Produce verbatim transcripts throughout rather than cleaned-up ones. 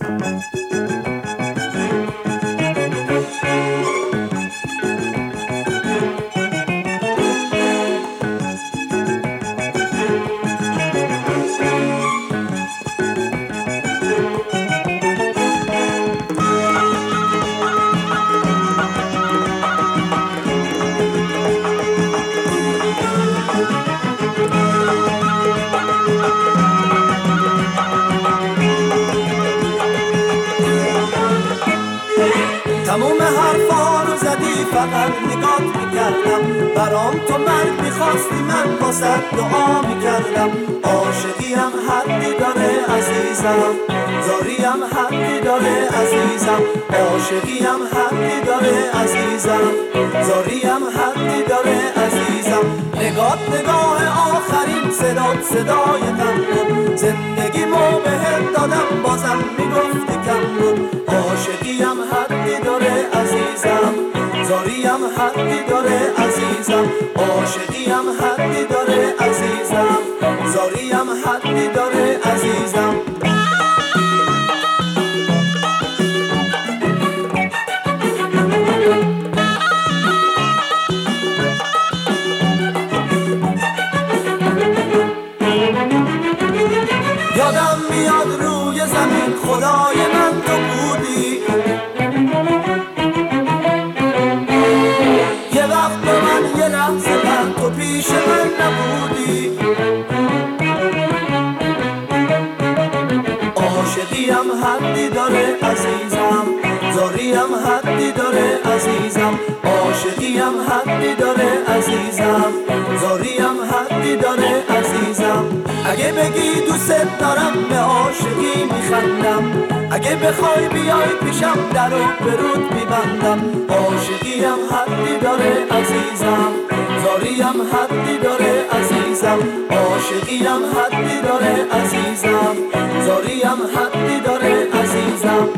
تموم حرفا رو زدی فقط نگات میکردم، برام تو مرگ میخواستی من واسه دعا میکردم. عاشقیم حدی داره عزیزم، زاریم حدی داره عزیزم. عاشقیم حدی داره عزیزم، زاریم حدی داره عزیزم. نگات نگاه آخرین صدات صدای غم بود، زندگیمو بهت دادم بازم میگفتی کم بود. عاشقیم حدی داره عزیزم، زاریم حدی داره عزیزم. عاشقیم حدی داره عزیزم، زاریم حدی داره عزیزم. یادم میاد روی زمین خدای من تو بودی، یه وقت به من یه لحظه من تو پیش من نبودی. عاشقیم حدی داره عزیزم، زاریم حدی داره عزیزم. عاشقیم حدی داره عزیزم، زاریم حدی داره عزیزم. اگه بگی دوست دارم به عاشقی میخندم، اگه بخوای بیای پیشم در و برود میبندم. عاشقیم حدی داره عزیزم، زاریم حدی داره عزیزم. عاشقیم حدی داره عزیزم، زاریم حدی داره عزیزم.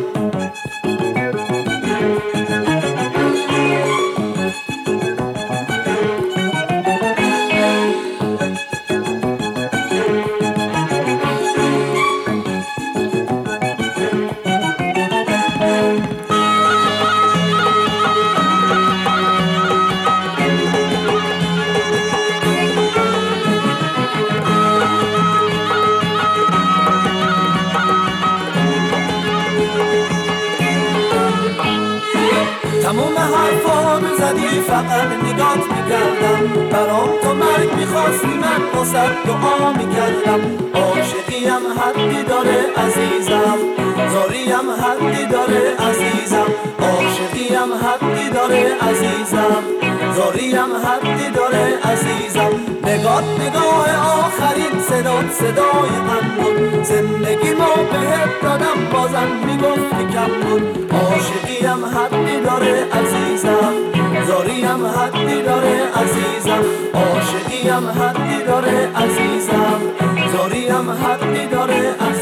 تموم حرفا رو زدی فقط نگات میکردم، برام تو مرگ میخواستی من واسه دعا میکردم. عاشقیم حدی داره عزیزم، زاریم حدی داره عزیزم. عاشقیم حدی داره عزیزم، زاریم حدی داره عزیزم. نگات نگاه آخرین صدات صدای غم بود، زندگیمو بهت دادم بازم میگفتی کم بود. عاشقیم حدی داره عزیزم، زاریم حدی داره عزیزم. عاشقیم حدی داره عزیزم، زاریم حدی داره عزیزم.